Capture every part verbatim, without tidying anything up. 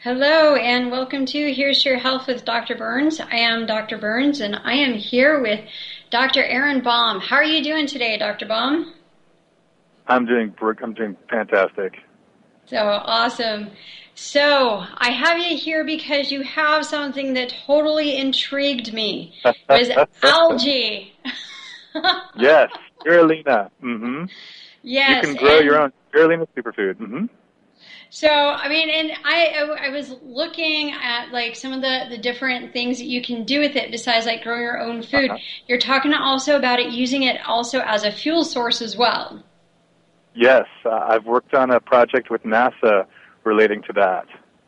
Hello and welcome to Here's Your Health with Doctor Burns. I am Doctor Burns and I am here with Doctor Aaron Baum. How are you doing today, Doctor Baum? I'm doing I'm doing fantastic. So awesome. So I have you here because you have something that totally intrigued me. It was algae. Yes, spirulina. Mm-hmm. Yes. You can grow and your own spirulina superfood. Mm-hmm. So, I mean, and I, I was looking at like some of the, the different things that you can do with it besides like growing your own food. Uh-huh. You're talking also about it, using it also as a fuel source as well. Yes, uh, I've worked on a project with NASA relating to that.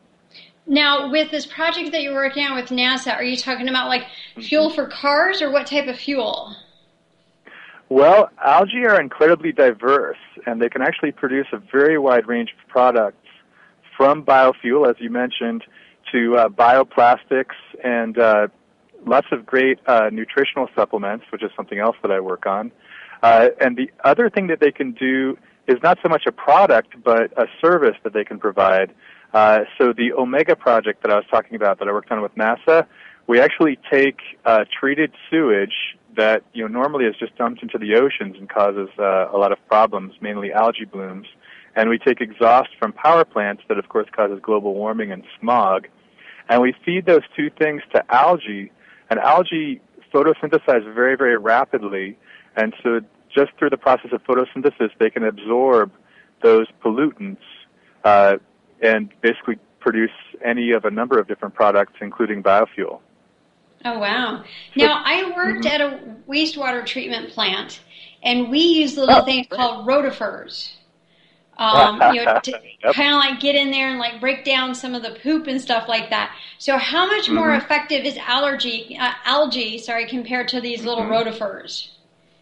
Now, with this project that you're working on with NASA, are you talking about like fuel for cars or what type of fuel? Well, algae are incredibly diverse, and they can actually produce a very wide range of products, from biofuel, as you mentioned, to uh, bioplastics and uh, lots of great uh, nutritional supplements, which is something else that I work on. Uh, and the other thing that they can do is not so much a product, but a service that they can provide. Uh, so the Omega project that I was talking about that I worked on with NASA, we actually take uh, treated sewage that you know normally is just dumped into the oceans and causes uh, a lot of problems, mainly algae blooms. And we take exhaust from power plants that, of course, causes global warming and smog. And we feed those two things to algae, and algae photosynthesize very, very rapidly. And so just through the process of photosynthesis, they can absorb those pollutants uh, and basically produce any of a number of different products, including biofuel. Oh, wow. Now, I worked mm-hmm. at a wastewater treatment plant, and we used little oh, things great. called rotifers. Um, you know, to yep. kind of like get in there and like break down some of the poop and stuff like that. So how much mm-hmm. more effective is allergy, uh, algae, sorry, compared to these little mm-hmm. rotifers?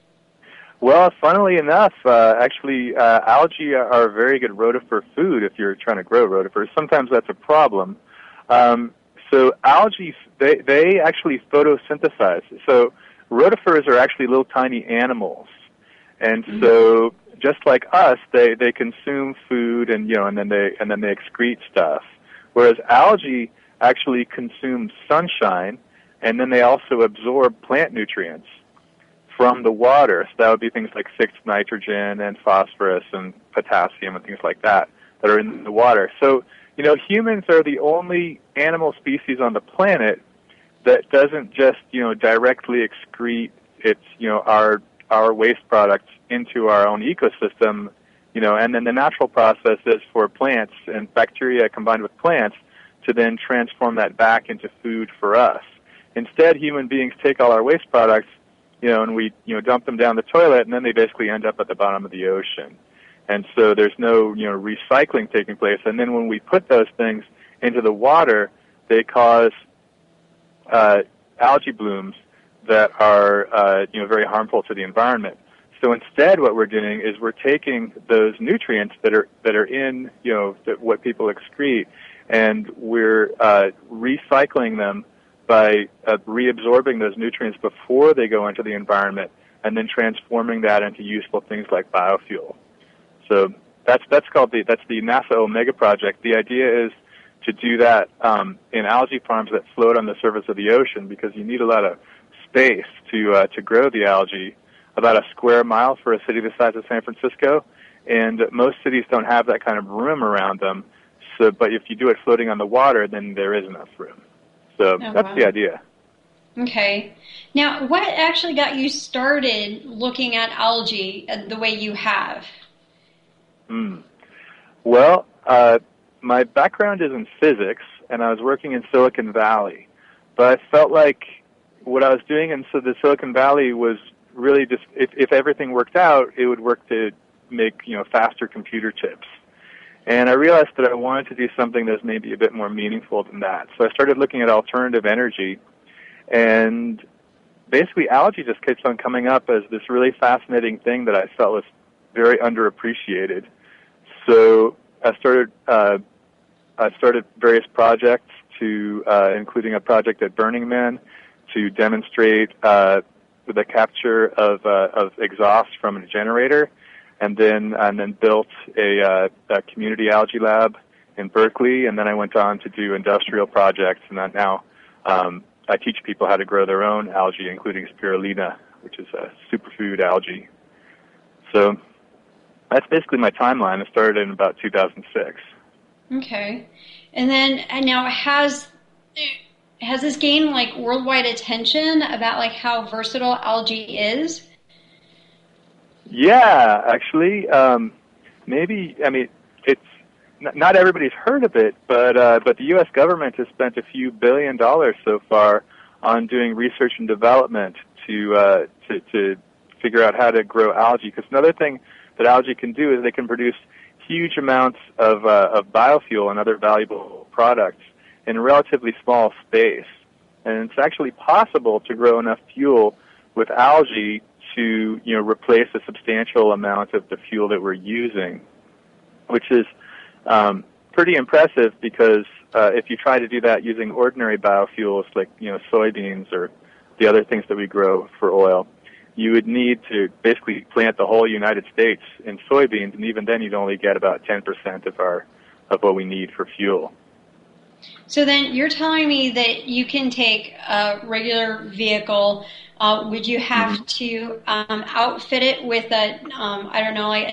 Well, funnily enough, uh, actually, uh, algae are a very good rotifer food if you're trying to grow rotifers. Sometimes that's a problem. Um, so algae, they, they actually photosynthesize. So rotifers are actually little tiny animals. And mm-hmm. so just like us, they, they consume food and you know and then they and then they excrete stuff. Whereas algae actually consume sunshine, and then they also absorb plant nutrients from the water. So that would be things like fixed nitrogen and phosphorus and potassium and things like that that are in the water. So you know humans are the only animal species on the planet that doesn't just you know directly excrete its you know our our waste products into our own ecosystem, you know, and then the natural process is for plants and bacteria combined with plants to then transform that back into food for us. Instead, human beings take all our waste products, you know, and we, you know, dump them down the toilet, and then they basically end up at the bottom of the ocean. And so there's no, you know, recycling taking place. And then when we put those things into the water, they cause uh, algae blooms that are, uh, you know, very harmful to the environment. So instead, what we're doing is we're taking those nutrients that are that are in, you know, that what people excrete, and we're uh, recycling them by uh, reabsorbing those nutrients before they go into the environment, and then transforming that into useful things like biofuel. So that's that's called the that's the NASA Omega project. The idea is to do that um, in algae farms that float on the surface of the ocean, because you need a lot of space to uh, to grow the algae, about a square mile for a city the size of San Francisco, and most cities don't have that kind of room around them. So, but if you do it floating on the water, then there is enough room. So oh, that's wow. the idea. Okay. Now, what actually got you started looking at algae the way you have? Mm. Well, uh, my background is in physics, and I was working in Silicon Valley, but I felt like what I was doing in so the Silicon Valley was really just, if, if everything worked out, it would work to make, you know, faster computer chips. And I realized that I wanted to do something that's maybe a bit more meaningful than that. So I started looking at alternative energy, and basically algae just keeps on coming up as this really fascinating thing that I felt was very underappreciated. So I started, uh, I started various projects to, uh, including a project at Burning Man, to demonstrate uh, the capture of uh, of exhaust from a generator, and then and then built a, uh, a community algae lab in Berkeley, and then I went on to do industrial projects, and then now um, I teach people how to grow their own algae, including spirulina, which is a superfood algae. So that's basically my timeline. I started in about two thousand six. Okay. And then and now has has this gained like worldwide attention about like how versatile algae is? Yeah, actually, um, maybe, I mean, it's not everybody's heard of it, but uh, but the U S government has spent a few billion dollars so far on doing research and development to uh, to, to figure out how to grow algae. Because another thing that algae can do is they can produce huge amounts of uh, of biofuel and other valuable products in a relatively small space. And it's actually possible to grow enough fuel with algae to, you know, replace a substantial amount of the fuel that we're using, which is um, pretty impressive because uh, if you try to do that using ordinary biofuels like, you know, soybeans or the other things that we grow for oil, you would need to basically plant the whole United States in soybeans, and even then you'd only get about ten percent of our of what we need for fuel. So then you're telling me that you can take a regular vehicle. Uh, would you have mm-hmm. to um, outfit it with a, um, I don't know, like...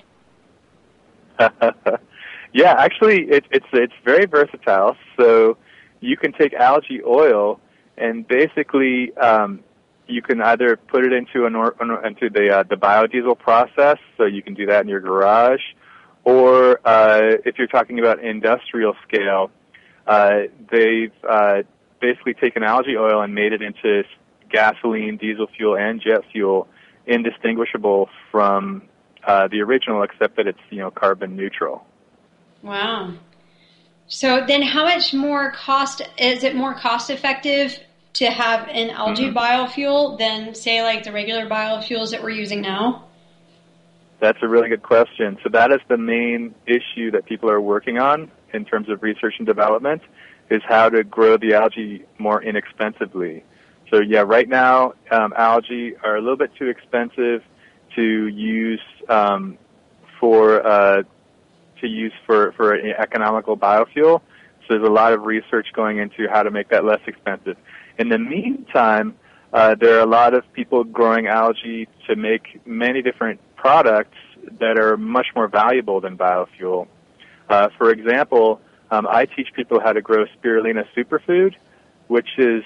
Yeah, actually, it, it's it's very versatile. So you can take algae oil and basically um, you can either put it into an or, into the uh, the biodiesel process. So you can do that in your garage, or uh, if you're talking about industrial scale, uh, they've uh, basically taken algae oil and made it into gasoline, diesel fuel, and jet fuel, indistinguishable from uh, the original, except that it's, you know, carbon neutral. Wow. So then how much more cost, is it more cost effective to have an algae mm-hmm. biofuel than, say, like the regular biofuels that we're using now? That's a really good question. So that is the main issue that people are working on in terms of research and development, is how to grow the algae more inexpensively. So yeah, right now um, algae are a little bit too expensive to use um, for uh, to use for for an economical biofuel. So there's a lot of research going into how to make that less expensive. In the meantime, uh, there are a lot of people growing algae to make many different products that are much more valuable than biofuel. Uh, for example, um, I teach people how to grow spirulina superfood, which is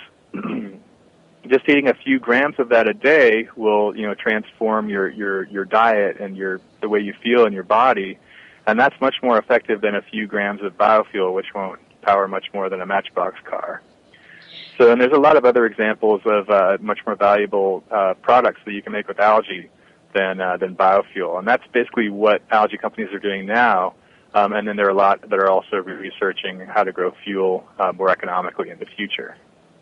just eating a few grams of that a day will, you know, transform your, your, your diet and your the way you feel in your body, and that's much more effective than a few grams of biofuel, which won't power much more than a Matchbox car. So, and there's a lot of other examples of uh, much more valuable uh, products that you can make with algae than uh, than biofuel, and that's basically what algae companies are doing now. Um, and then there are a lot that are also researching how to grow fuel uh, more economically in the future.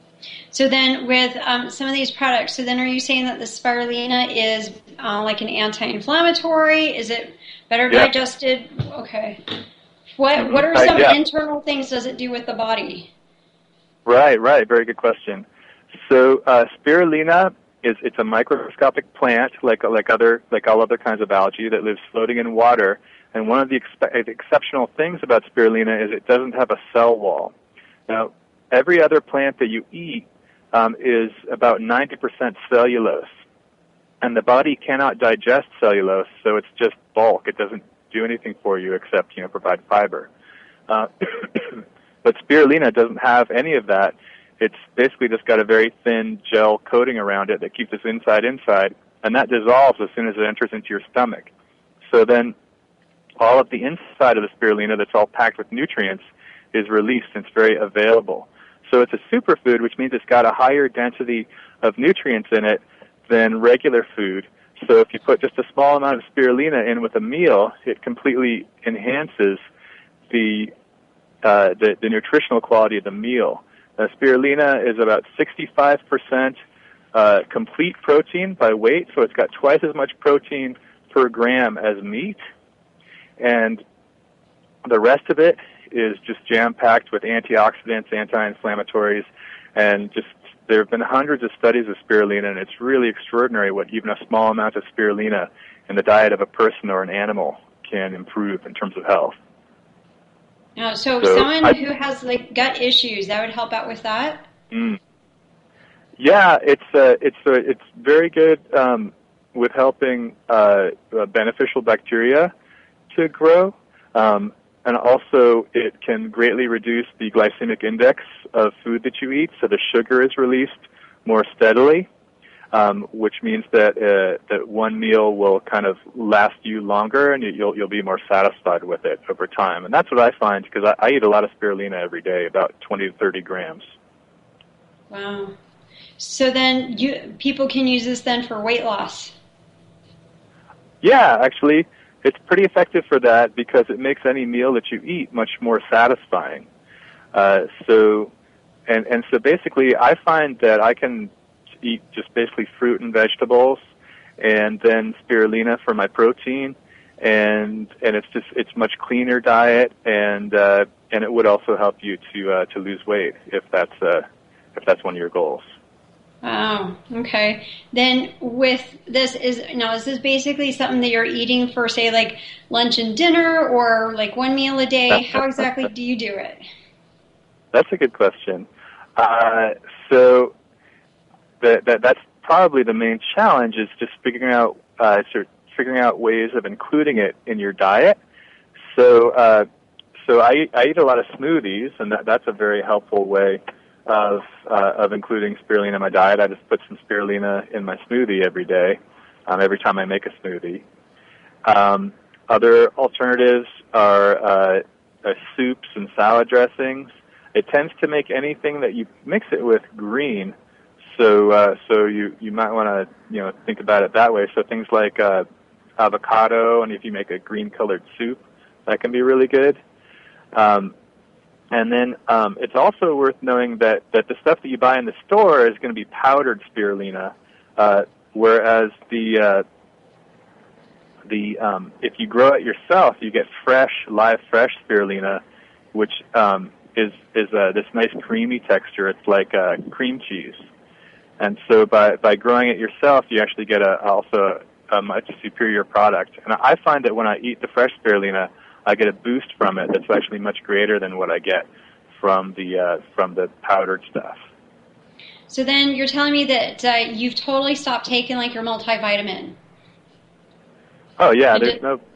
So then with um, some of these products, so then are you saying that the spirulina is uh, like an anti-inflammatory? Is it better yeah. digested? Okay. What what are some uh, yeah. internal things does it do with the body? Right, right. Very good question. So uh, spirulina is it's a microscopic plant like like other like all other kinds of algae that lives floating in water. And one of the expe- exceptional things about spirulina is it doesn't have a cell wall. Now, every other plant that you eat um, is about ninety percent cellulose, and the body cannot digest cellulose, so it's just bulk. It doesn't do anything for you except, you know, provide fiber. Uh, but spirulina doesn't have any of that. It's basically just got a very thin gel coating around it that keeps us inside inside, and that dissolves as soon as it enters into your stomach. So then all of the inside of the spirulina that's all packed with nutrients is released, and it's very available. So it's a superfood, which means it's got a higher density of nutrients in it than regular food. So if you put just a small amount of spirulina in with a meal, it completely enhances the uh, the, the nutritional quality of the meal. Uh, spirulina is about sixty-five percent uh, complete protein by weight, so it's got twice as much protein per gram as meat. And the rest of it is just jam-packed with antioxidants, anti-inflammatories, and just there have been hundreds of studies of spirulina, and it's really extraordinary what even a small amount of spirulina in the diet of a person or an animal can improve in terms of health. Oh, so, so someone I, who has like gut issues, that would help out with that? Mm. Yeah, it's uh, it's uh, it's very good um, with helping uh, uh, beneficial bacteria to grow, um, and also it can greatly reduce the glycemic index of food that you eat, so the sugar is released more steadily, um, which means that uh, that one meal will kind of last you longer, and you'll you'll be more satisfied with it over time. And that's what I find, because I, I eat a lot of spirulina every day, about twenty to thirty grams. Wow. So then you people can use this then for weight loss? Yeah, actually, it's pretty effective for that because it makes any meal that you eat much more satisfying. Uh, so, and and so basically, I find that I can eat just basically fruit and vegetables, and then spirulina for my protein, and and it's just it's much cleaner diet, and uh, and it would also help you to uh, to lose weight if that's uh, if that's one of your goals. Oh, okay. Then with this is now is this basically something that you're eating for, say, like lunch and dinner, or like one meal a day? How exactly do you do it? That's a good question. Uh, so that, that that's probably the main challenge, is just figuring out uh, sort of figuring out ways of including it in your diet. So uh, so I I eat a lot of smoothies, and that, that's a very helpful way of uh, of including spirulina in my diet. I just put some spirulina in my smoothie every day, um, every time I make a smoothie. Um, other alternatives are uh, uh, soups and salad dressings. It tends to make anything that you mix it with green, so uh, so you you might want to you know think about it that way. So things like uh, avocado, and if you make a green colored soup, that can be really good. Um, And then um, it's also worth knowing that, that the stuff that you buy in the store is going to be powdered spirulina, uh, whereas the uh, the um, if you grow it yourself, you get fresh, live, fresh spirulina, which um, is is uh, this nice creamy texture. It's like uh, cream cheese, and so by by growing it yourself, you actually get a also a much superior product. And I find that when I eat the fresh spirulina, I get a boost from it that's actually much greater than what I get from the uh, from the powdered stuff. So then you're telling me that uh, you've totally stopped taking like your multivitamin? Oh yeah, You there's did- no.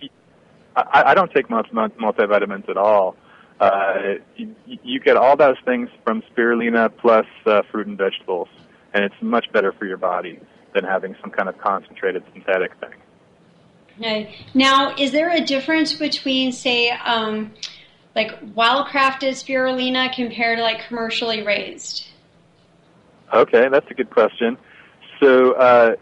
I, I don't take multi, multivitamins at all. Uh, you, you get all those things from spirulina plus uh, fruit and vegetables, and it's much better for your body than having some kind of concentrated synthetic thing. Okay. Now, is there a difference between, say, um, like wild-crafted spirulina compared to like commercially raised? Okay, that's a good question. So, uh,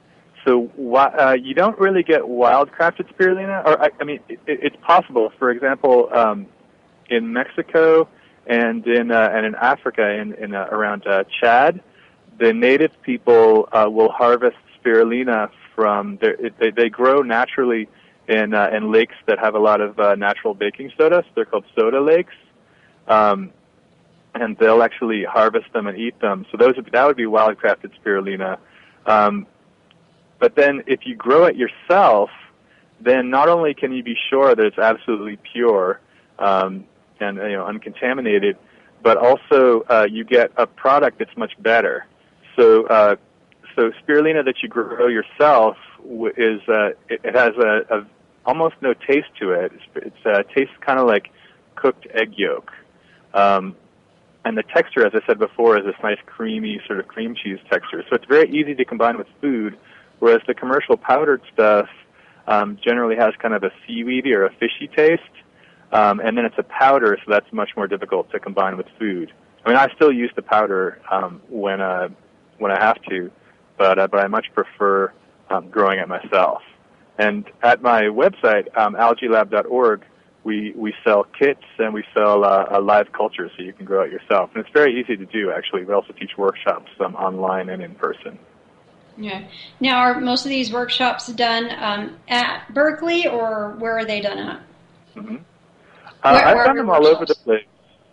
so uh, you don't really get wild-crafted spirulina, or I, I mean, it, it's possible. For example, um, in Mexico and in uh, and in Africa, in, in uh, around uh, Chad, the native people uh, will harvest spirulina from their. It, they, they grow naturally in uh, in lakes that have a lot of uh, natural baking soda. So they're called soda lakes. Um, and they'll actually harvest them and eat them. So those would, that would be wild-crafted spirulina. Um, but then if you grow it yourself, then not only can you be sure that it's absolutely pure um, and you know uncontaminated, but also uh, you get a product that's much better. So uh, so spirulina that you grow yourself is uh, it, it has a, a almost no taste to it. It's, it's uh, tastes kind of like cooked egg yolk. Um, And the texture, as I said before, is this nice creamy sort of cream cheese texture. So it's very easy to combine with food, whereas the commercial powdered stuff um, generally has kind of a seaweedy or a fishy taste. Um, and then it's a powder, so that's much more difficult to combine with food. I mean, I still use the powder um, when uh, when I have to, but uh, but I much prefer um, growing it myself. And at my website, um, algae lab dot org, We we sell kits and we sell uh, a live culture, so you can grow it yourself. And it's very easy to do, actually. We also teach workshops um, online and in person. Yeah. Now, are most of these workshops done um, at Berkeley, or where are they done at? Mm-hmm. Uh, Where, I've where done them all over the place.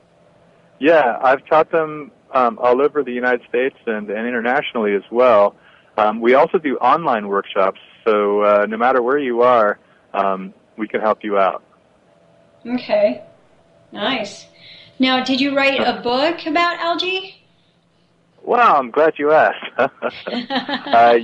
Yeah, I've taught them um, all over the United States and, and internationally as well. Um, we also do online workshops, so uh, no matter where you are, um, we can help you out. Okay. Nice. Now, did you write a book about algae? Wow, I'm glad you asked. uh,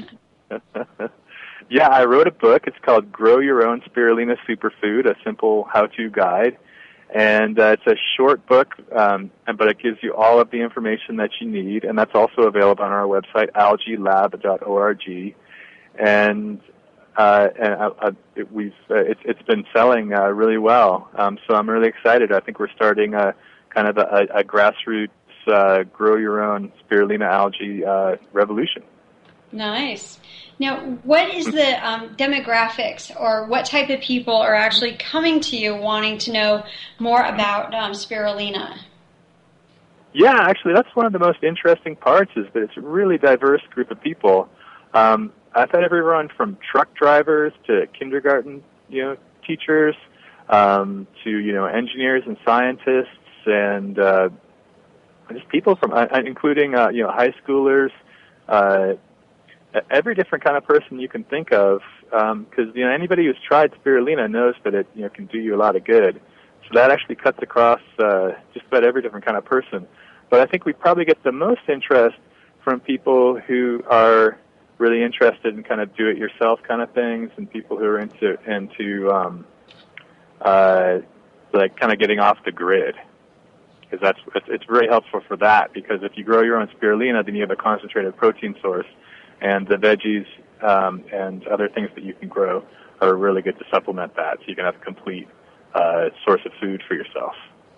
yeah, I wrote a book. It's called Grow Your Own Spirulina Superfood, a simple how-to guide. And uh, it's a short book, um, but it gives you all of the information that you need, and that's also available on our website, algae lab dot org. And uh, and uh, uh, it, we've uh, it's it's been selling uh, really well. Um, so I'm really excited. I think we're starting a kind of a, a grassroots uh, grow your own spirulina algae uh, revolution. Nice. Now, what is the um, demographics, or what type of people are actually coming to you wanting to know more about um, spirulina? Yeah, actually, that's one of the most interesting parts, is that it's a really diverse group of people. Um, I've had everyone from truck drivers to kindergarten, you know, teachers, um, to, you know, engineers and scientists, and uh, just people from, uh, including, uh, you know, high schoolers, uh, every different kind of person you can think of, because um, you know, anybody who's tried spirulina knows that it, you know, can do you a lot of good. So that actually cuts across uh, just about every different kind of person. But I think we probably get the most interest from people who are really interested in kind of do-it-yourself kind of things, and people who are into into um, uh, like kind of getting off the grid. Because that's it's, it's very helpful for that. Because if you grow your own spirulina, then you have a concentrated protein source. And the veggies um, and other things that you can grow are really good to supplement that, so you can have a complete uh, source of food for yourself.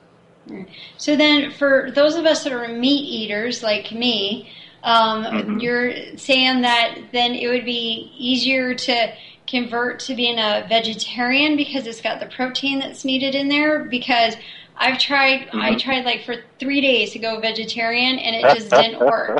So then, for those of us that are meat eaters like me, um, mm-hmm. you're saying that then it would be easier to convert to being a vegetarian because it's got the protein that's needed in there? Because I've tried, mm-hmm. I tried like for three days to go vegetarian, and it just didn't work.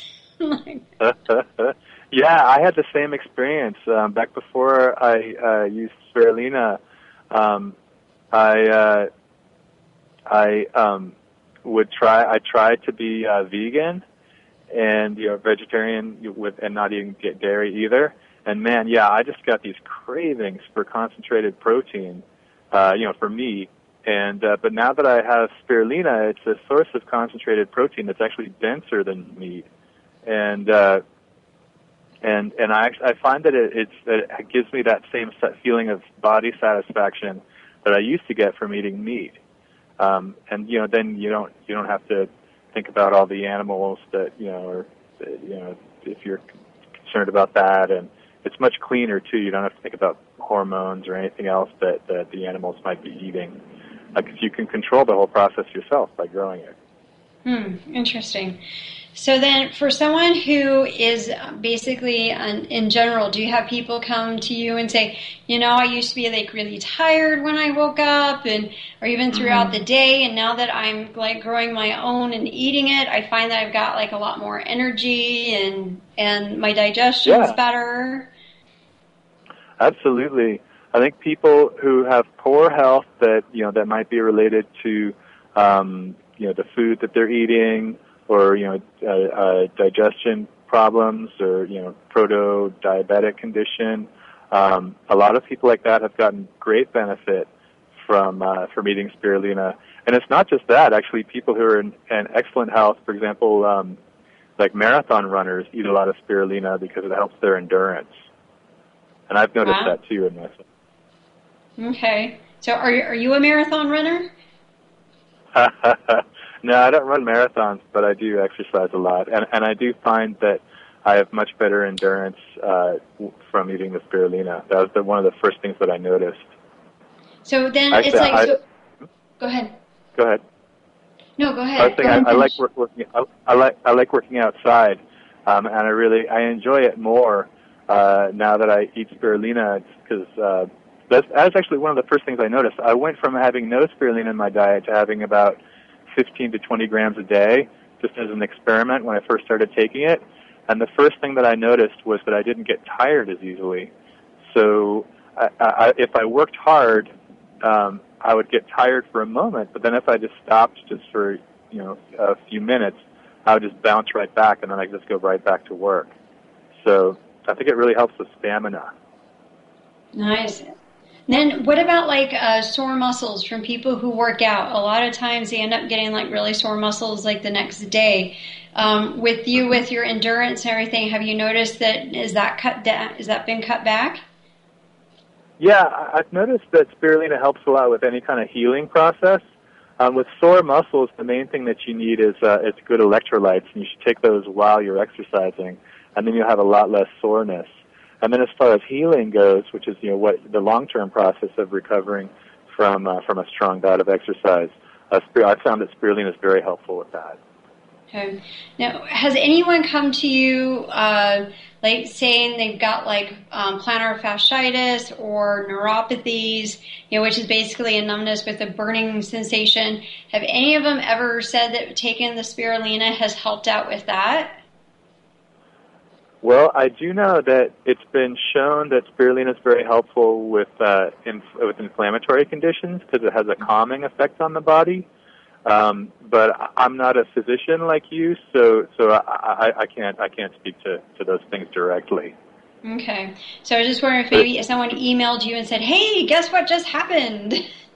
Yeah, I had the same experience. Um, back before I uh, used spirulina, um, I uh, I um, would try. I tried to be uh, vegan and you know vegetarian with and not even get dairy either. And man, yeah, I just got these cravings for concentrated protein, uh, you know, for meat. And uh, but now that I have spirulina, it's a source of concentrated protein that's actually denser than meat. And uh, and and I I find that it it's that it gives me that same feeling of body satisfaction that I used to get from eating meat. Um, and you know, then you don't you don't have to think about all the animals that you know, or you know, if you're concerned about that. And it's much cleaner too. You don't have to think about hormones or anything else that that the animals might be eating, because you can control the whole process yourself by growing it. Hmm. Interesting. So then, for someone who is basically, in general, do you have people come to you and say, you know, I used to be like really tired when I woke up, and or even throughout mm-hmm. the day, and now that I'm like growing my own and eating it, I find that I've got like a lot more energy, and and my digestion's yeah. better. Absolutely. I think people who have poor health that you know that might be related to um, you know the food that they're eating, or, you know, uh, uh, digestion problems, or, you know, proto-diabetic condition. Um, a lot of people like that have gotten great benefit from uh, from eating spirulina. And it's not just that. Actually, people who are in, in excellent health, for example, um, like marathon runners, eat a lot of spirulina because it helps their endurance. And I've noticed wow. that, too, in myself. Okay. So are you, are you a marathon runner? No, I don't run marathons, but I do exercise a lot, and and I do find that I have much better endurance uh, from eating the spirulina. That was the, one of the first things that I noticed. So then Actually, it's like, I, so, go ahead. Go ahead. No, go ahead. I was saying go ahead I, I like work, working. I, I like I like working outside, um, and I really I enjoy it more uh, now that I eat spirulina, because uh, that's, that's actually one of the first things I noticed. I went from having no spirulina in my diet to having about fifteen to twenty grams a day, just as an experiment when I first started taking it. And the first thing that I noticed was that I didn't get tired as easily. So I, I, if I worked hard, um, I would get tired for a moment, but then if I just stopped just for, you know, a few minutes, I would just bounce right back, and then I just go right back to work. So I think it really helps with stamina. Nice. Then what about like uh, sore muscles from people who work out? A lot of times they end up getting like really sore muscles like the next day. Um, with you, with your endurance and everything, have you noticed that is that cut down? Is that been cut back? Yeah, I've noticed that spirulina helps a lot with any kind of healing process. Um, with sore muscles, the main thing that you need is uh, is good electrolytes, and you should take those while you're exercising, and then you'll have a lot less soreness. And then as far as healing goes, which is you know what the long-term process of recovering from uh, from a strong bout of exercise, uh, I found that spirulina is very helpful with that. Okay. Now, has anyone come to you, uh, like saying they've got like um, plantar fasciitis or neuropathies, you know, which is basically a numbness with a burning sensation? Have any of them ever said that taking the spirulina has helped out with that? Well, I do know that it's been shown that spirulina is very helpful with uh, inf- with inflammatory conditions because it has a calming effect on the body. Um, but I'm not a physician like you, so so I, I, I can't I can't speak to, to those things directly. Okay, so I was just wondering if maybe if someone emailed you and said, "Hey, guess what just happened?"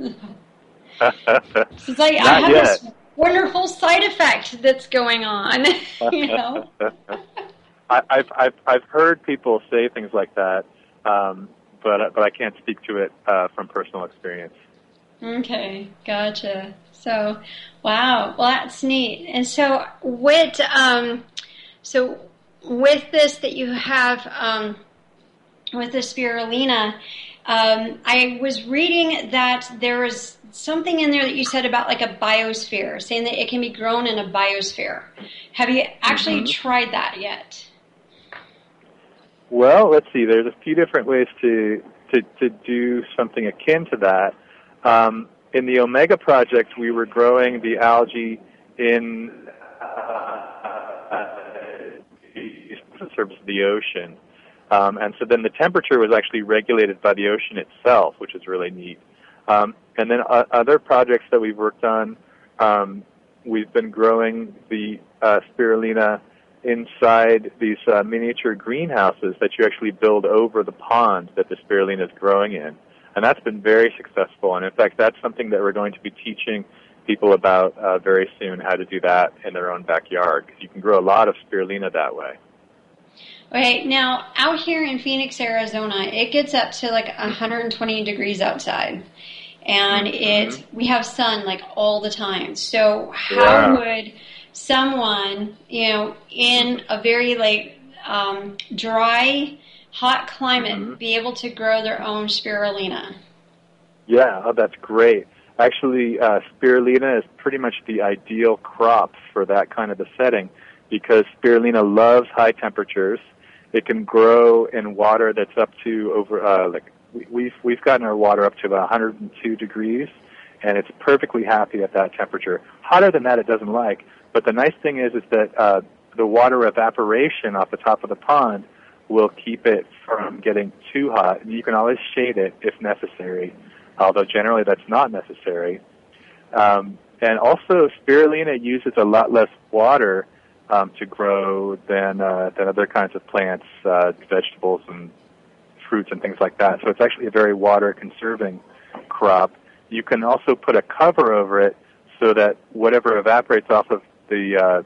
It's like I have yet. This wonderful side effect that's going on, you know. I, I've I've I've heard people say things like that, um, but but I can't speak to it uh, from personal experience. Okay, gotcha. So, wow, well that's neat. And so, with um, so with this that you have um, with the spirulina, um, I was reading that there was something in there that you said about like a biosphere, saying that it can be grown in a biosphere. Have you actually mm-hmm. tried that yet? Well, let's see. There's a few different ways to to, to do something akin to that. Um, in the Omega project, we were growing the algae in uh, the surface of the ocean. Um, and so then the temperature was actually regulated by the ocean itself, which is really neat. Um, and then uh, other projects that we've worked on, um, we've been growing the uh, spirulina inside these uh, miniature greenhouses that you actually build over the pond that the spirulina is growing in. And that's been very successful. And in fact, that's something that we're going to be teaching people about uh, very soon, how to do that in their own backyard. Because you can grow a lot of spirulina that way. Okay, now out here in Phoenix, Arizona, it gets up to like one hundred twenty degrees outside. And mm-hmm. it we have sun like all the time. So how yeah. would someone, you know, in a very like um, dry, hot climate mm-hmm. be able to grow their own spirulina? Yeah, oh, that's great. Actually, uh, spirulina is pretty much the ideal crop for that kind of a setting because spirulina loves high temperatures. It can grow in water that's up to over, uh, like, we've, we've gotten our water up to about one hundred two degrees, and it's perfectly happy at that temperature. Hotter than that it doesn't like, but the nice thing is, is that uh, the water evaporation off the top of the pond will keep it from getting too hot. And you can always shade it if necessary, although generally that's not necessary. Um, and also, spirulina uses a lot less water um, to grow than uh, than other kinds of plants, uh, vegetables and fruits and things like that. So it's actually a very water-conserving crop. You can also put a cover over it so that whatever evaporates off of the uh,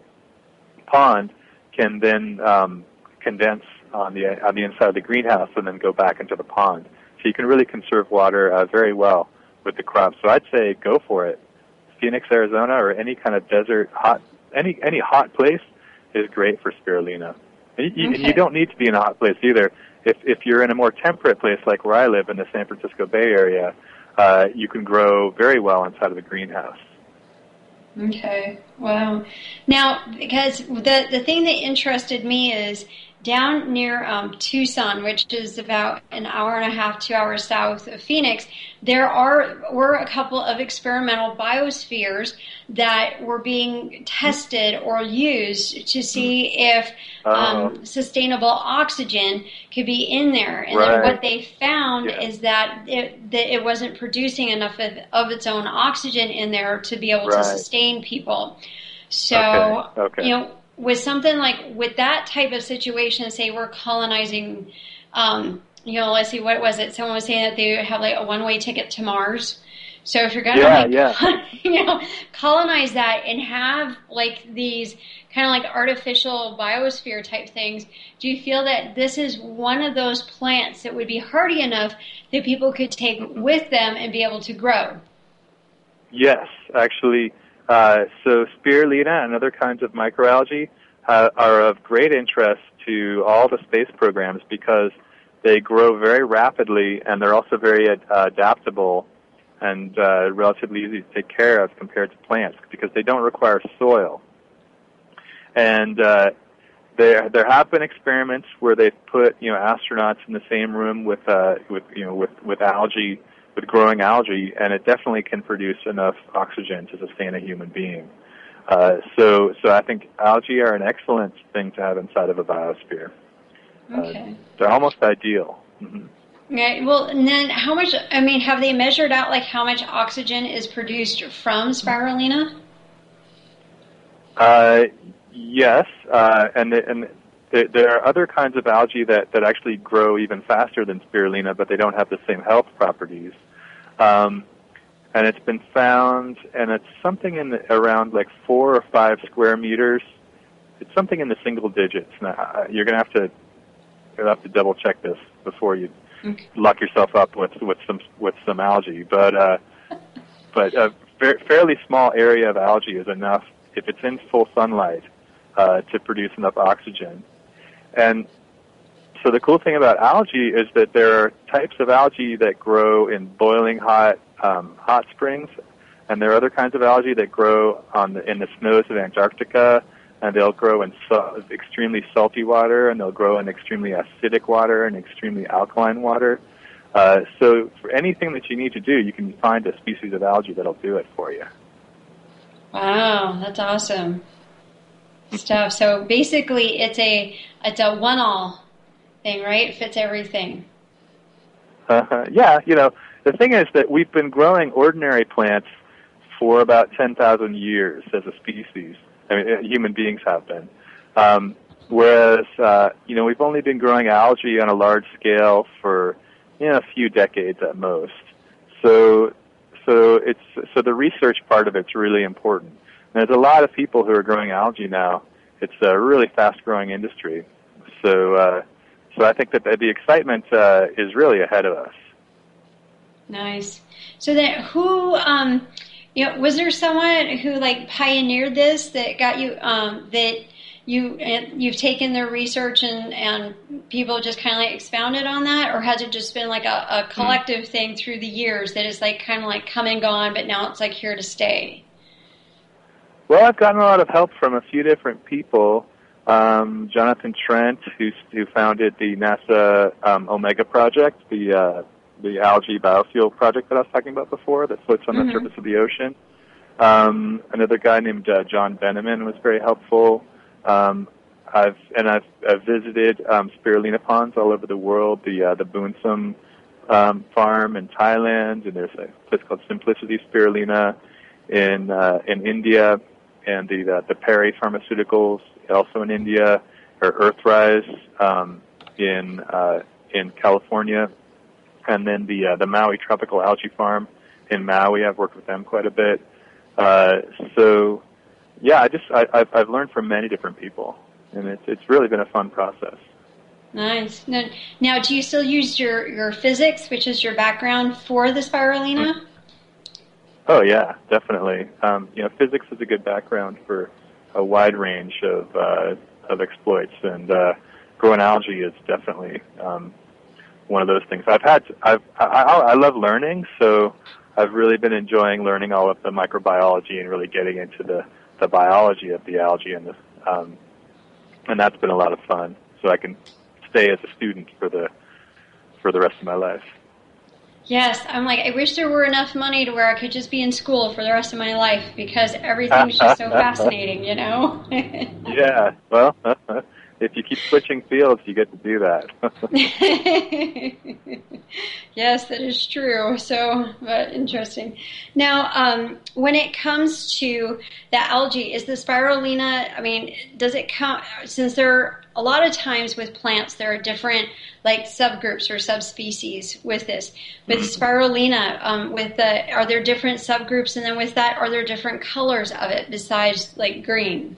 pond can then um, condense on the on the inside of the greenhouse and then go back into the pond. So you can really conserve water uh, very well with the crop. So I'd say go for it. Phoenix, Arizona, or any kind of desert hot any any hot place is great for spirulina. And you, okay. you don't need to be in a hot place either. If if you're in a more temperate place like where I live in the San Francisco Bay Area, uh, you can grow very well inside of the greenhouse. Okay. Wow. Now, because the the thing that interested me is down near um, Tucson, which is about an hour and a half, two hours south of Phoenix, there are were a couple of experimental biospheres that were being tested or used to see if um, oh. sustainable oxygen could be in there. And right. then what they found yeah. is that it, that it wasn't producing enough of, of its own oxygen in there to be able right. to sustain people. So, okay. Okay. you know, with something like, with that type of situation, say we're colonizing um, you know, let's see, what was it? Someone was saying that they have like a one-way ticket to Mars. So if you're going to yeah, like, yeah. you know, colonize that and have like these kind of like artificial biosphere type things, do you feel that this is one of those plants that would be hardy enough that people could take with them and be able to grow? Yes, actually. Uh, so spirulina and other kinds of microalgae uh, are of great interest to all the space programs because they grow very rapidly and they're also very uh, adaptable and uh, relatively easy to take care of compared to plants because they don't require soil. And uh, there there have been experiments where they've put you know astronauts in the same room with uh, with you know with with algae, with growing algae, and it definitely can produce enough oxygen to sustain a human being. Uh, so so I think algae are an excellent thing to have inside of a biosphere. Okay. Uh, they're almost ideal. Mm-hmm. Okay, well, and then how much, I mean, have they measured out like how much oxygen is produced from spirulina? Uh, yes, uh, and and th- there are other kinds of algae that, that actually grow even faster than spirulina, but they don't have the same health properties. Um, and it's been found, and it's something in the, around like four or five square meters. It's something in the single digits. Now, you're going to have to you'll have to double check this before you okay. lock yourself up with with some with some algae. But uh, but a fa- fairly small area of algae is enough if it's in full sunlight uh, to produce enough oxygen. And so the cool thing about algae is that there are types of algae that grow in boiling hot um, hot springs, and there are other kinds of algae that grow on the, in the snows of Antarctica. And they'll grow in su- extremely salty water, and they'll grow in extremely acidic water and extremely alkaline water. Uh, so for anything that you need to do, you can find a species of algae that'll do it for you. Wow, that's awesome stuff. So basically, it's a it's a one-all thing, right? It fits everything. Uh, yeah, you know, the thing is that we've been growing ordinary plants for about ten thousand years as a species. I mean, human beings have been. Um, whereas, uh, you know, we've only been growing algae on a large scale for, you know, a few decades at most. So, so it's, so the research part of it's really important. And there's a lot of people who are growing algae now. It's a really fast-growing industry. So, uh, so I think that the excitement, uh, is really ahead of us. Nice. So then who, um, you know, was there someone who like pioneered this that got you um, that you you've taken their research and, and people just kind of like expounded on that, or has it just been like a, a collective mm-hmm. thing through the years that is like kind of like come and gone, but now it's like here to stay? Well, I've gotten a lot of help from a few different people. Um, Jonathan Trent, who who founded the NASA um, Omega project, the uh, the algae biofuel project that I was talking about before that floats on mm-hmm. the surface of the ocean. Um, another guy named uh, John Beneman was very helpful. Um, I've and I've, I've visited um, spirulina ponds all over the world. The uh, the Boonsum um, farm in Thailand, and there's a place called Simplicity Spirulina in uh, in India, and the the, the Perry Pharmaceuticals also in India, or Earthrise um, in uh, in California. And then the uh, the Maui Tropical Algae Farm in Maui, I've worked with them quite a bit. Uh, so, yeah, I just I, I've I've learned from many different people, and it's it's really been a fun process. Nice. Now, now do you still use your, your physics, which is your background, for the spirulina? Mm-hmm. Oh yeah, definitely. Um, you know, physics is a good background for a wide range of uh, of exploits, and uh, growing algae is definitely. Um, one of those things. I've had, I've, I, I love learning, so I've really been enjoying learning all of the microbiology and really getting into the, the biology of the algae, and the, um, and that's been a lot of fun. So I can stay as a student for the, for the rest of my life. Yes, I'm like, I wish there were enough money to where I could just be in school for the rest of my life because everything's just so fascinating, you know? Yeah, well, if you keep switching fields, you get to do that. Yes, that is true. So, but interesting. Now, um, when it comes to the algae, is the spirulina, I mean, does it come, since there are a lot of times with plants, there are different like subgroups or subspecies with this. With spirulina, um, with the, are there different subgroups? And then with that, are there different colors of it besides like green?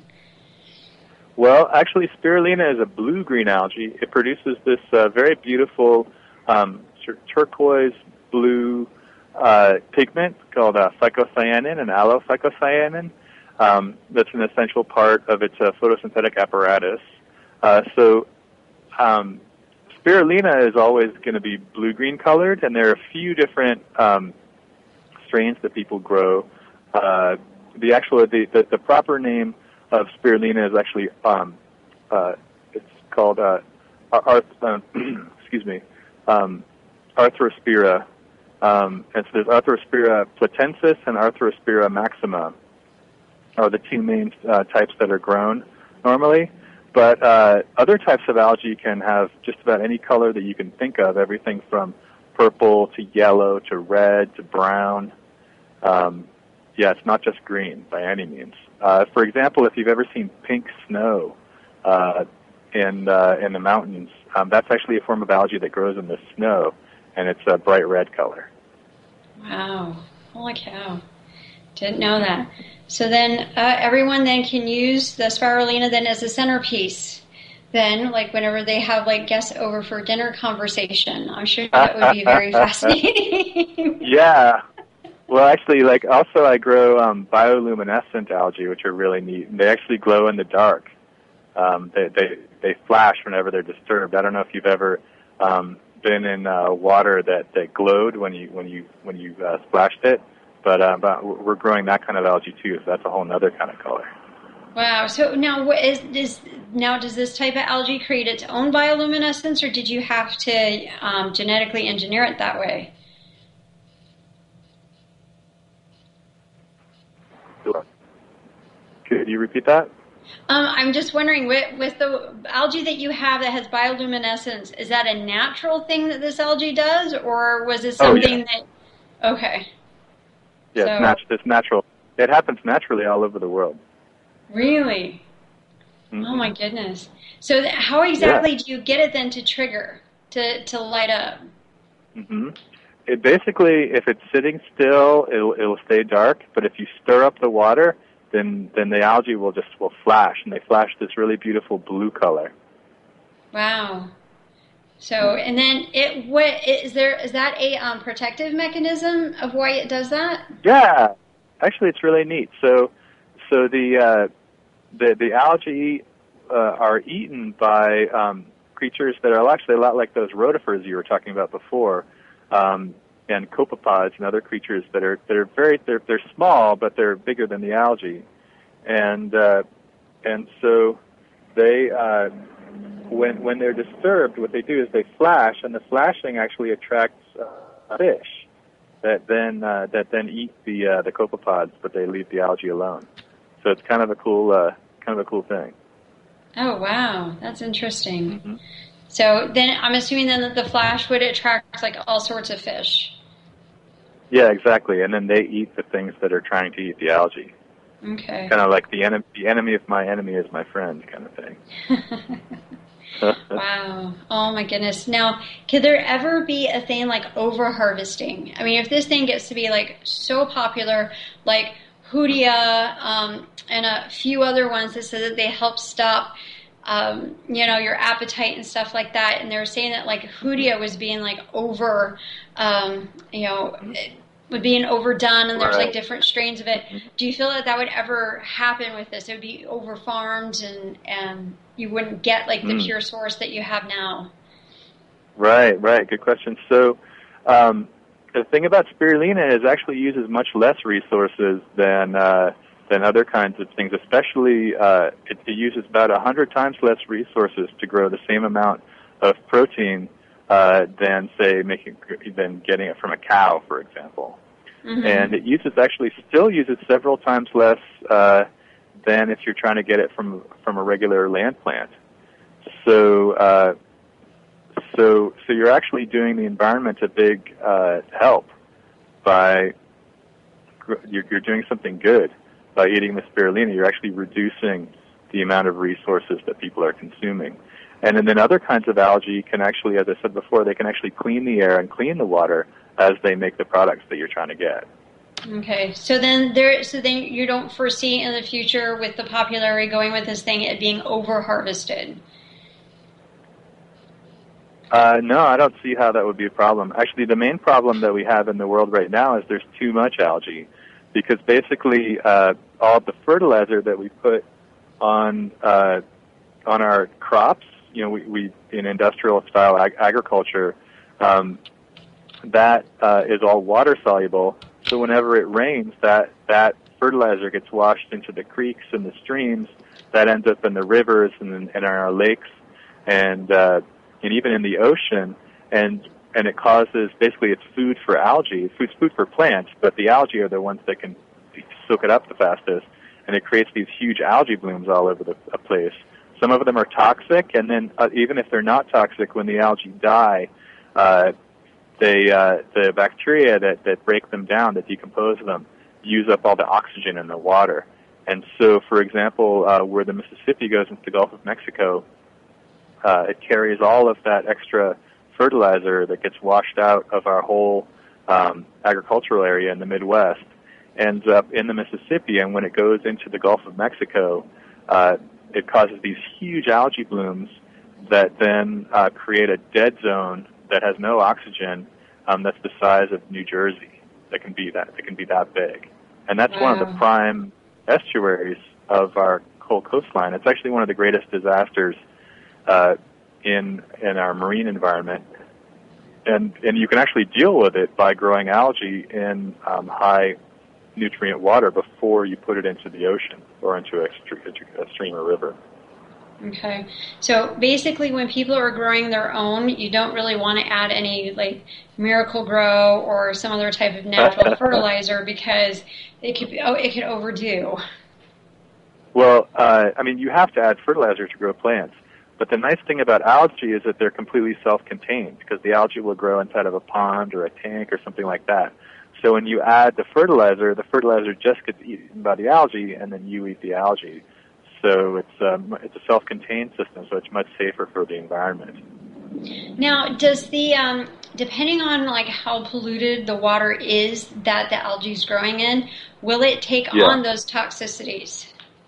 Well, actually, spirulina is a blue-green algae. It produces this uh, very beautiful um, turquoise blue uh, pigment called uh, phycocyanin and allophycocyanin. Um, that's an essential part of its uh, photosynthetic apparatus. Uh, so um, spirulina is always going to be blue-green colored, and there are a few different um, strains that people grow. Uh, the actual the, the, the proper name of spirulina is actually um, uh, it's called uh, arth, uh, excuse me um, Arthrospira, um, and so there's Arthrospira platensis and Arthrospira maxima are the two main uh, types that are grown normally. But uh, other types of algae can have just about any color that you can think of, everything from purple to yellow to red to brown. Um, yeah, it's not just green by any means. Uh, for example, if you've ever seen pink snow uh, in uh, in the mountains, um, that's actually a form of algae that grows in the snow, and it's a bright red color. Wow. Holy cow. Didn't know that. So then uh, everyone then can use the spirulina then as a centerpiece. Then, like whenever they have like guests over for dinner conversation, I'm sure that would be very fascinating. Yeah. Well, actually, like also I grow um, bioluminescent algae, which are really neat. And they actually glow in the dark. Um, they, they they flash whenever they're disturbed. I don't know if you've ever um, been in uh, water that, that glowed when you when you when you uh, splashed it. But, uh, but we're growing that kind of algae too, so that's a whole other kind of color. Wow. So now, what is this? Now, does this type of algae create its own bioluminescence, or did you have to um, genetically engineer it that way? Could you repeat that? Um, I'm just wondering, with, with the algae that you have that has bioluminescence, is that a natural thing that this algae does, or was it something oh, yeah. that? Okay. Yeah, so, it's, nat- it's natural. It happens naturally all over the world. Really? Mm-hmm. Oh my goodness! So, th- how exactly yeah. do you get it then to trigger to to light up? Mm-hmm. It basically, if it's sitting still, it'll it'll stay dark. But if you stir up the water, then then the algae will just will flash, and they flash this really beautiful blue color. Wow. So, and then it what is there is that a um, protective mechanism of why it does that? Yeah, actually, it's really neat. So, so the uh, the the algae uh, are eaten by um, creatures that are actually a lot like those rotifers you were talking about before, um, and copepods and other creatures that are that are very they're they're small, but they're bigger than the algae, and uh, and so they. Uh, When when they're disturbed, what they do is they flash, and the flashing actually attracts uh, fish that then uh, that then eat the uh, the copepods, but they leave the algae alone. So it's kind of a cool uh, kind of a cool thing. Oh wow, that's interesting. Mm-hmm. So then I'm assuming then that the flash would attract like all sorts of fish. Yeah, exactly, and then they eat the things that are trying to eat the algae. Okay. Kind of like the enemy the enemy of my enemy is my friend kind of thing. Wow. Oh my goodness. Now, could there ever be a thing like over harvesting? I mean, if this thing gets to be like so popular, like Hoodia um, and a few other ones that said that they help stop, um, you know, your appetite and stuff like that. And they were saying that like Hoodia was being like over, um, you know, being overdone, and there's right. like different strains of it. Do you feel that that would ever happen with this? It would be over farmed, and and you wouldn't get like the mm. pure source that you have now. Right, right. Good question. So um, the thing about spirulina is it actually uses much less resources than uh, than other kinds of things. Especially, uh, it, it uses about a hundred times less resources to grow the same amount of protein uh, than, say, making than getting it from a cow, for example. Mm-hmm. And it uses actually still uses several times less uh, than if you're trying to get it from from a regular land plant. so, uh, so, so you're actually doing the environment a big uh, help by you're, you're doing something good by eating the spirulina. You're actually reducing the amount of resources that people are consuming. And then other kinds of algae can actually, as I said before, they can actually clean the air and clean the water as they make the products that you're trying to get. Okay, so then there, so then you don't foresee in the future with the popularity going with this thing it being over harvested. Uh, no, I don't see how that would be a problem. Actually, the main problem that we have in the world right now is there's too much algae, because basically uh, all the fertilizer that we put on uh, on our crops, you know, we, we in industrial style ag- agriculture, um, that uh, is all water soluble. So whenever it rains, that that fertilizer gets washed into the creeks and the streams. That ends up in the rivers and in, in our lakes, and uh, and even in the ocean. And and it causes, basically, it's food for algae. It's food for plants, but the algae are the ones that can soak it up the fastest, and it creates these huge algae blooms all over the place. Some of them are toxic, and then uh, even if they're not toxic, when the algae die, uh, they uh, the bacteria that, that break them down, that decompose them, use up all the oxygen in the water. And so, for example, uh, where the Mississippi goes into the Gulf of Mexico, uh, it carries all of that extra fertilizer that gets washed out of our whole um, agricultural area in the Midwest, ends up in the Mississippi, and when it goes into the Gulf of Mexico, uh, it causes these huge algae blooms that then uh, create a dead zone that has no oxygen. Um, that's the size of New Jersey. That can be that. That can be that big, and that's wow. one of the prime estuaries of our whole coastline. It's actually one of the greatest disasters uh, in in our marine environment, and and you can actually deal with it by growing algae in um, high nutrient water before you put it into the ocean or into a, a stream or river. Okay. So basically when people are growing their own, you don't really want to add any like Miracle-Gro or some other type of natural fertilizer because it could be, oh, it could overdo. Well, uh, I mean, you have to add fertilizer to grow plants. But the nice thing about algae is that they're completely self-contained because the algae will grow inside of a pond or a tank or something like that. So when you add the fertilizer, the fertilizer just gets eaten by the algae, and then you eat the algae. So it's um, it's a self-contained system, so it's much safer for the environment. Now, does the um, depending on like how polluted the water is that the algae is growing in, will it take yeah. on those toxicities?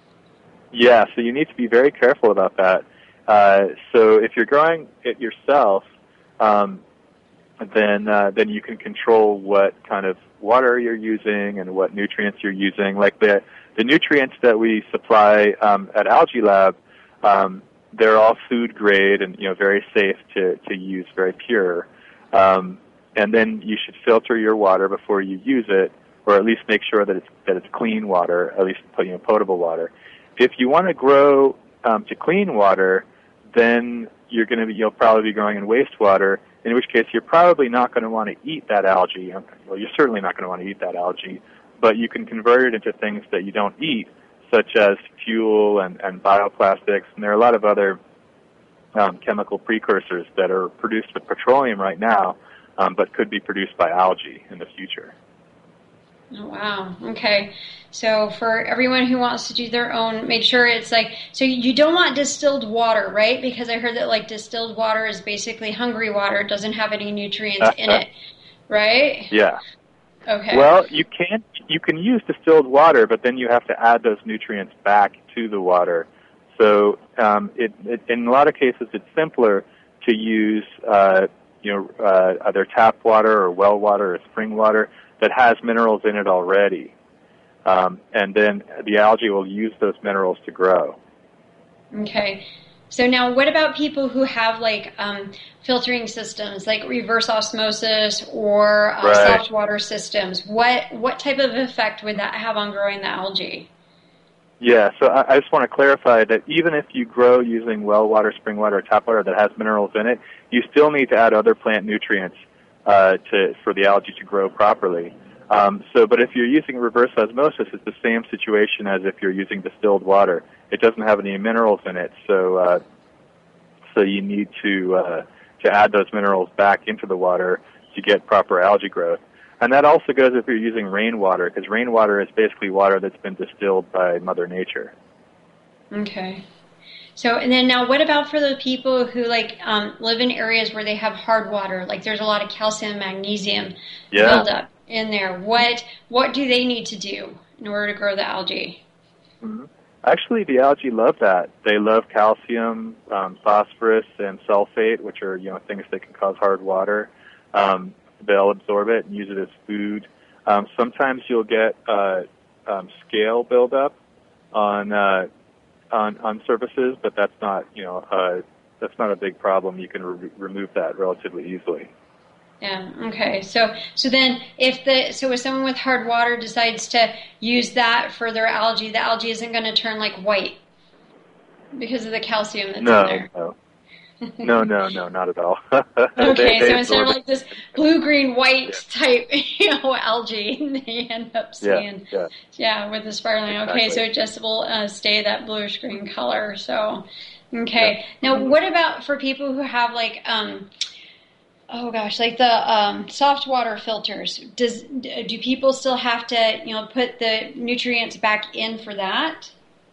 Yeah, so you need to be very careful about that. Uh, so if you're growing it yourself, um, then uh, then you can control what kind of water you're using and what nutrients you're using. Like the the nutrients that we supply um, at Algae Lab, um, they're all food grade and you know very safe to to use, very pure. Um, and then you should filter your water before you use it, or at least make sure that it's that it's clean water, at least you know potable water. If you want to grow um, to clean water, then you're going to be, you'll probably be growing in wastewater, in which case you're probably not going to want to eat that algae. Well, you're certainly not going to want to eat that algae, but you can convert it into things that you don't eat, such as fuel and, and bioplastics, and there are a lot of other um, chemical precursors that are produced with petroleum right now, um, but could be produced by algae in the future. Oh, wow. Okay. So for everyone who wants to do their own, make sure it's like, so you don't want distilled water, right? Because I heard that like distilled water is basically hungry water. It doesn't have any nutrients in it, right? Yeah. Okay. Well, you can you can use distilled water, but then you have to add those nutrients back to the water. So um, it, it, in a lot of cases, it's simpler to use uh, you know uh, either tap water or well water or spring water that has minerals in it already. Um, and then the algae will use those minerals to grow. Okay. So now what about people who have like um, filtering systems like reverse osmosis or uh, right. soft water systems? What what type of effect would that have on growing the algae? Yeah, so I, I just want to clarify that even if you grow using well water, spring water, or tap water that has minerals in it, you still need to add other plant nutrients uh, to for the algae to grow properly. Um, so, but if you're using reverse osmosis, it's the same situation as if you're using distilled water. It doesn't have any minerals in it, so uh, So you need to uh, to add those minerals back into the water to get proper algae growth. And that also goes if you're using rainwater, because rainwater is basically water that's been distilled by Mother Nature. Okay. So, and then now what about for the people who like um, live in areas where they have hard water, like there's a lot of calcium, magnesium yeah. buildup in there. What what do they need to do in order to grow the algae? Mm-hmm. Actually, the algae love that. They love calcium, um, phosphorus, and sulfate, which are, you know, things that can cause hard water. Um, they'll absorb it and use it as food. Um, sometimes you'll get uh, um, scale buildup on uh, on on surfaces, but that's not, you know, uh, that's not a big problem. You can re- remove that relatively easily. Yeah. Okay. So, so then, if the so if someone with hard water decides to use that for their algae, the algae isn't going to turn like white because of the calcium that's no, in there. No, no, no, no, not at all. Okay, they, they so instead of it. like this blue, green, white yeah. type, you know, algae, they end up seeing, yeah, yeah, yeah with the spiraling. Exactly. Okay, so it just will uh, stay that bluish green color. So, okay. Yeah. Now, what about for people who have like, um, oh gosh, like the um, soft water filters? Does do people still have to, you know, put the nutrients back in for that?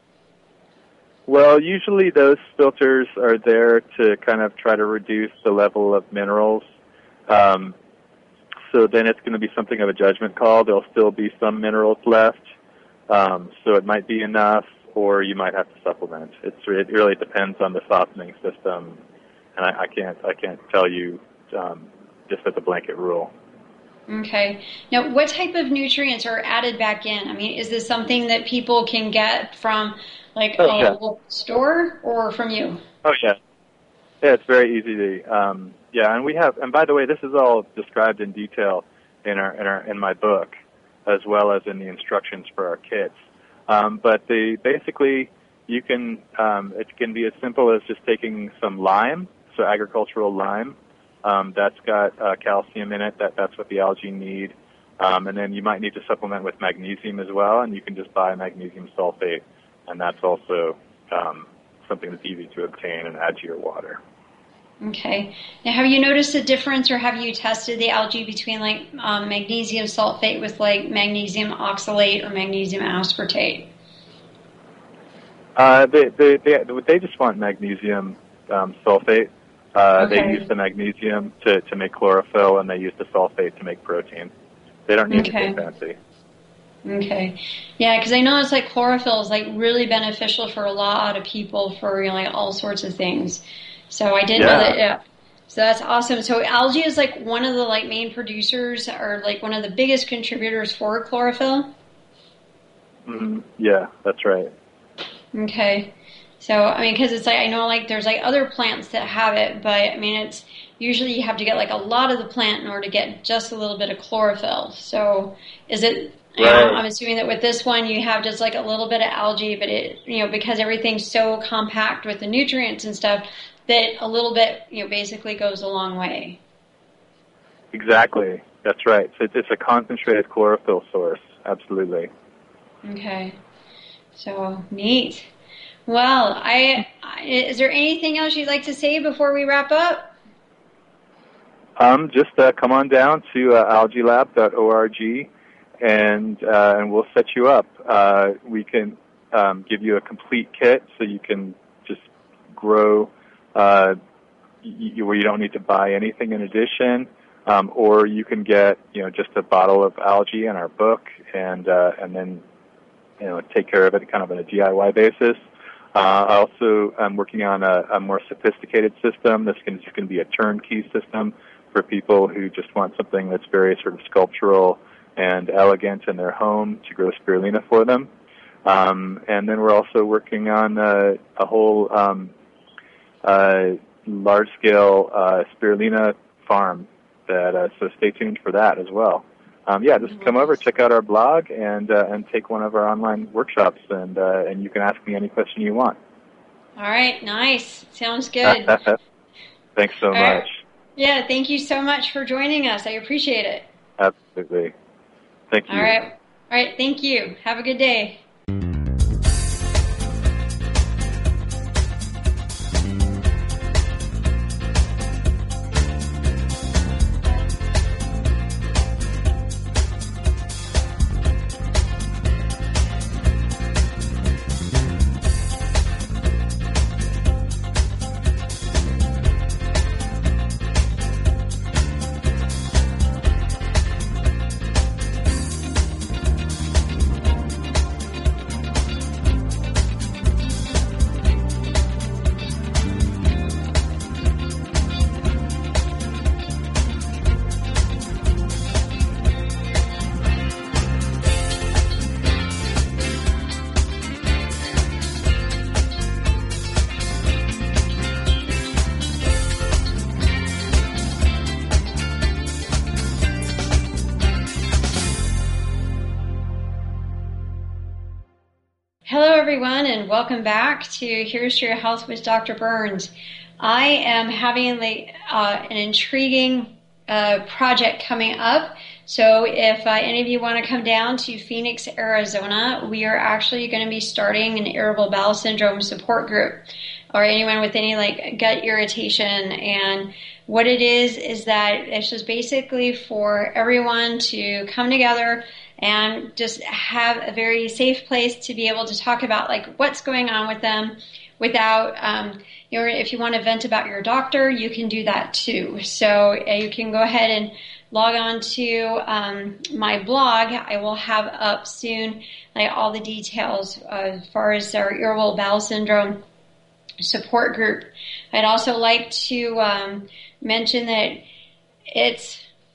Well, usually those filters are there to kind of try to reduce the level of minerals. Um, so then it's going to be something of a judgment call. There'll still be some minerals left. Um, so it might be enough, or you might have to supplement. It's, it really depends on the softening system, and I, I can't I can't tell you um, just as a blanket rule. Okay. Now, what type of nutrients are added back in? I mean, is this something that people can get from like oh, a yeah. local store or from you? Oh, yeah. Yeah, it's very easy to, um, yeah, and we have, and by the way, this is all described in detail in our, in our, in my book, as well as in the instructions for our kits. Um, but the, basically, you can, um, it can be as simple as just taking some lime, so agricultural lime. Um, that's got uh, calcium in it. That that's what the algae need. Um, and then you might need to supplement with magnesium as well, and you can just buy magnesium sulfate, and that's also um, something that's easy to obtain and add to your water. Okay. Now, have you noticed a difference, or have you tested the algae between like um, magnesium sulfate with like magnesium oxalate or magnesium aspartate? Uh, they, they they they just want magnesium um, sulfate. Uh, okay. They use the magnesium to, to make chlorophyll, and they use the sulfate to make protein. They don't need okay. anything fancy. Okay. Yeah, because I know it's like chlorophyll is like really beneficial for a lot of people for, you know, like all sorts of things. So I did yeah. know that. Yeah. So that's awesome. So algae is like one of the like main producers, or like one of the biggest contributors for chlorophyll. Mm-hmm. Yeah, that's right. Okay. So, I mean, because it's like, I know like there's like other plants that have it, but I mean, it's usually you have to get like a lot of the plant in order to get just a little bit of chlorophyll. So is it, you right. know, I'm assuming that with this one you have just like a little bit of algae, but it, you know, because everything's so compact with the nutrients and stuff, that a little bit, you know, basically goes a long way. Exactly. That's right. So it's a concentrated chlorophyll source. Absolutely. Okay. So neat. Well, I, I is there anything else you'd like to say before we wrap up? Um, just uh, come on down to uh, algae lab dot org, and uh, and we'll set you up. Uh, we can um, give you a complete kit, so you can just grow uh, you, where you don't need to buy anything in addition, um, or you can get, you know, just a bottle of algae in our book, and uh, and then, you know, take care of it kind of on a D I Y basis. Uh, I also am working on a, a more sophisticated system. This can, this can be a turnkey system for people who just want something that's very sort of sculptural and elegant in their home to grow spirulina for them. Um, and then we're also working on a, a whole um, uh, large-scale uh, spirulina farm. That uh, so stay tuned for that as well. Um, yeah, just come over, check out our blog, and uh, and take one of our online workshops, and uh, and you can ask me any question you want. All right, nice. Sounds good. Thanks so All much. Right. Yeah, thank you so much for joining us. I appreciate it. Absolutely. Thank you. All right. All right, thank you. Have a good day. welcome back to Here's to Your Health with Doctor Burns. I am having like, uh, an intriguing uh, project coming up. So if uh, any of you want to come down to Phoenix, Arizona, we are actually going to be starting an irritable bowel syndrome support group, or anyone with any like gut irritation. And what it is is that it's just basically for everyone to come together and just have a very safe place to be able to talk about like what's going on with them without, um, you know, if you want to vent about your doctor, you can do that too. So uh, you can go ahead and log on to um, my blog. I will have up soon like all the details uh, as far as our irritable bowel syndrome support group. I'd also like to um, mention that it's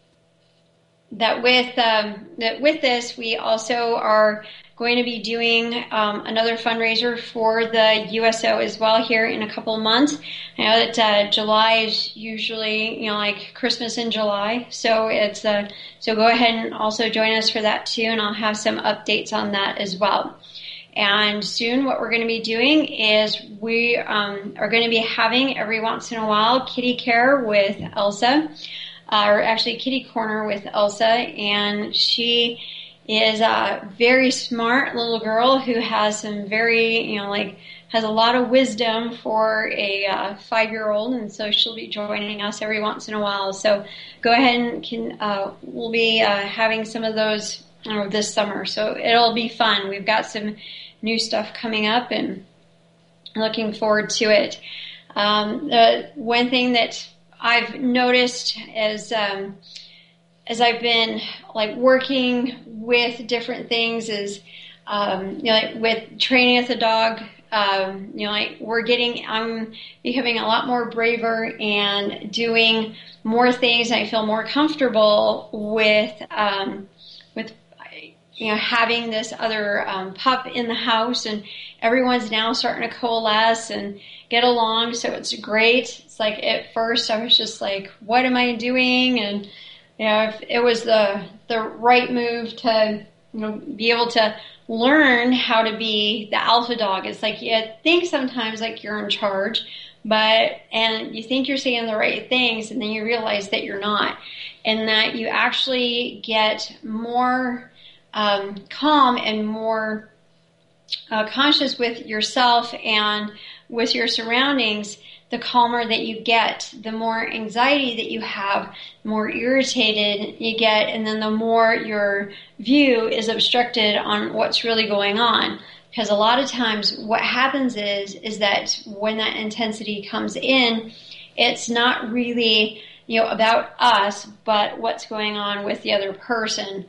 that with um, that with this, we also are going to be doing um, another fundraiser for the U S O as well here in a couple of months. I know that uh, July is usually, you know, like Christmas in July, so it's uh, so go ahead and also join us for that too, and I'll have some updates on that as well. And soon what we're going to be doing is we um, are going to be having every once in a while kitty care with Elsa. Uh, or actually Kitty Corner with Elsa, and she is a very smart little girl who has some very, you know, like has a lot of wisdom for a uh, five-year-old, and so she'll be joining us every once in a while. So go ahead and can uh, we'll be uh, having some of those uh, this summer, so it'll be fun. We've got some new stuff coming up, and looking forward to it. Um, the one thing that I've noticed as um, as I've been like working with different things is um, you know, like with training with the dog. Um, you know, like we're getting, I'm becoming a lot more braver and doing more things. I feel more comfortable with um, with you know having this other um, pup in the house, and everyone's now starting to coalesce and get along. So it's great. It's like at first I was just like, what am I doing? And, you know, if it was the, the right move to, you know, be able to learn how to be the alpha dog. It's like, you think sometimes like you're in charge, but, and you think you're saying the right things, and then you realize that you're not, and that you actually get more, um, calm and more, uh, conscious with yourself and with your surroundings. The calmer that you get, the more anxiety that you have, the more irritated you get, and then the more your view is obstructed on what's really going on. Because a lot of times what happens is, is that when that intensity comes in, it's not really, you know, about us, but what's going on with the other person.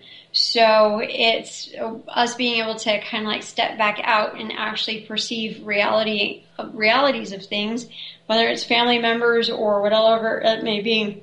So it's us being able to kind of like step back out and actually perceive reality, realities of things, whether it's family members or whatever it may be,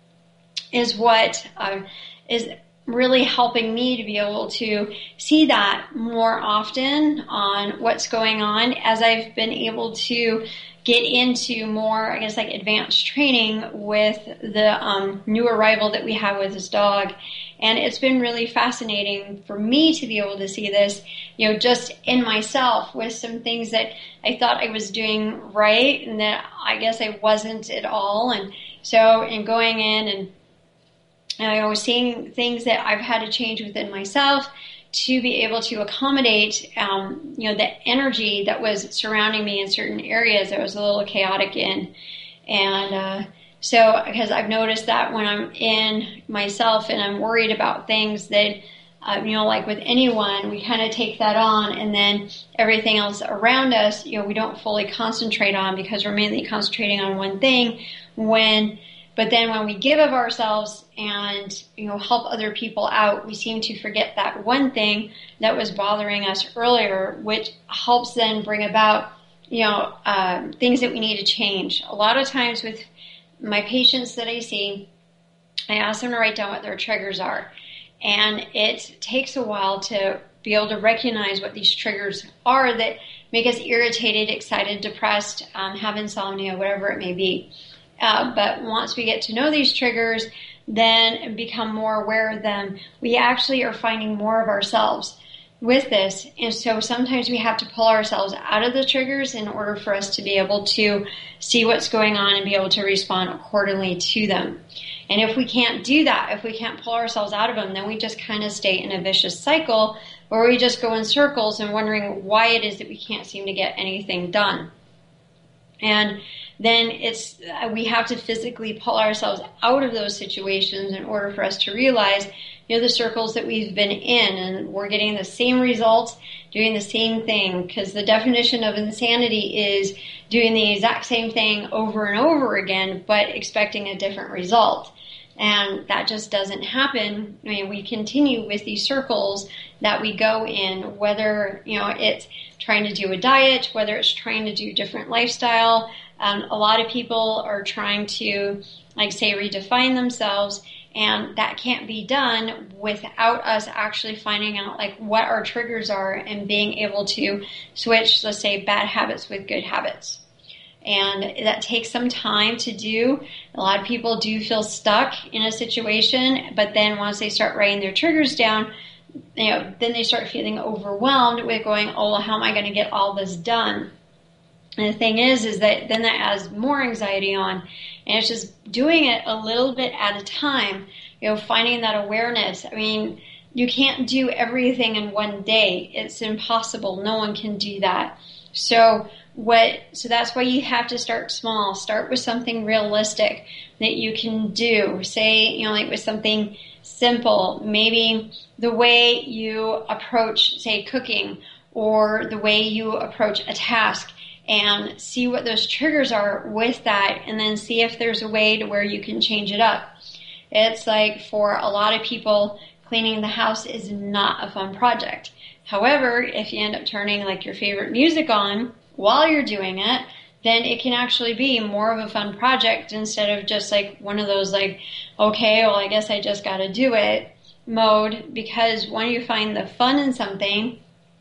is what uh, is really helping me to be able to see that more often on what's going on as I've been able to get into more, I guess, like advanced training with the um, new arrival that we have with this dog. And it's been really fascinating for me to be able to see this, you know, just in myself with some things that I thought I was doing right and that I guess I wasn't at all. And so in going in and, and I was seeing things that I've had to change within myself to be able to accommodate, um, you know, the energy that was surrounding me in certain areas that was a little chaotic in. And uh, so, because I've noticed that when I'm in myself and I'm worried about things that, uh, you know, like with anyone, we kind of take that on, and then everything else around us, you know, we don't fully concentrate on because we're mainly concentrating on one thing. When But then when we give of ourselves and, you know, help other people out, we seem to forget that one thing that was bothering us earlier, which helps then bring about, you know, um, things that we need to change. A lot of times with my patients that I see, I ask them to write down what their triggers are. And it takes a while to be able to recognize what these triggers are that make us irritated, excited, depressed, um, have insomnia, whatever it may be. Uh, but once we get to know these triggers, then become more aware of them, we actually are finding more of ourselves. with this. And so sometimes we have to pull ourselves out of the triggers in order for us to be able to see what's going on and be able to respond accordingly to them. And if we can't do that, if we can't pull ourselves out of them, then we just kind of stay in a vicious cycle where we just go in circles and wondering why it is that we can't seem to get anything done. And then it's we have to physically pull ourselves out of those situations in order for us to realize, you know, the circles that we've been in, and we're getting the same results, doing the same thing, because the definition of insanity is doing the exact same thing over and over again, but expecting a different result. And that just doesn't happen. I mean, we continue with these circles that we go in, whether, you know, it's trying to do a diet, whether it's trying to do different lifestyle. Um, a lot of people are trying to, like, say, redefine themselves, and that can't be done without us actually finding out, like, what our triggers are and being able to switch, let's say, bad habits with good habits. And that takes some time to do. A lot of people do feel stuck in a situation, but then once they start writing their triggers down, you know, then they start feeling overwhelmed with going, oh, well, how am I going to get all this done? And the thing is, is that then that adds more anxiety on. And it's just doing it a little bit at a time, you know, finding that awareness. I mean, you can't do everything in one day. It's impossible. No one can do that. So what, so that's why you have to start small. Start with something realistic that you can do. Say, you know, like with something simple, maybe the way you approach, say, cooking, or the way you approach a task, and see what those triggers are with that, and then see if there's a way to where you can change it up. It's like, for a lot of people, cleaning the house is not a fun project. However, if you end up turning like your favorite music on while you're doing it, then it can actually be more of a fun project instead of just like one of those like, okay, well, I guess I just got to do it mode. Because when you find the fun in something,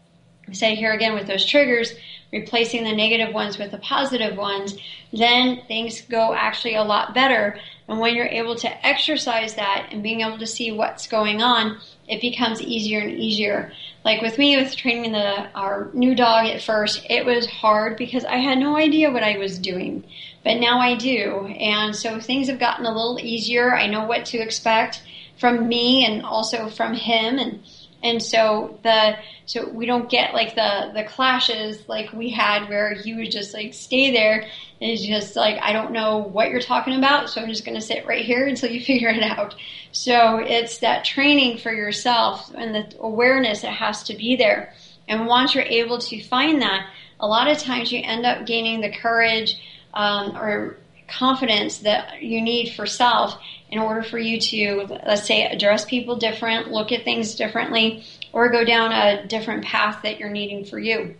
say here again with those triggers, replacing the negative ones with the positive ones, then things go actually a lot better. And when you're able to exercise that and being able to see what's going on, it becomes easier and easier. Like with me, with training the our new dog at first, it was hard because I had no idea what I was doing. But now I do. And so things have gotten a little easier. I know what to expect from me and also from him. And And so the so we don't get like the, the clashes like we had where he would just like stay there and it's just like, I don't know what you're talking about, so I'm just going to sit right here until you figure it out. So it's that training for yourself and the awareness that has to be there. And once you're able to find that, a lot of times you end up gaining the courage um, or confidence that you need for self in order for you to, let's say, address people different, look at things differently, or go down a different path that you're needing for you.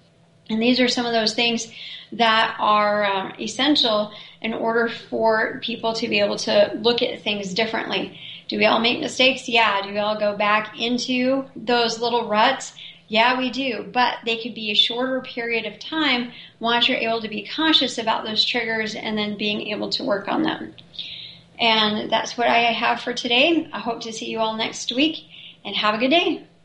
And these are some of those things that are uh, essential in order for people to be able to look at things differently. Do we all make mistakes? Yeah. Do we all go back into those little ruts? Yeah, we do, but they could be a shorter period of time once you're able to be conscious about those triggers and then being able to work on them. And that's what I have for today. I hope to see you all next week, and have a good day.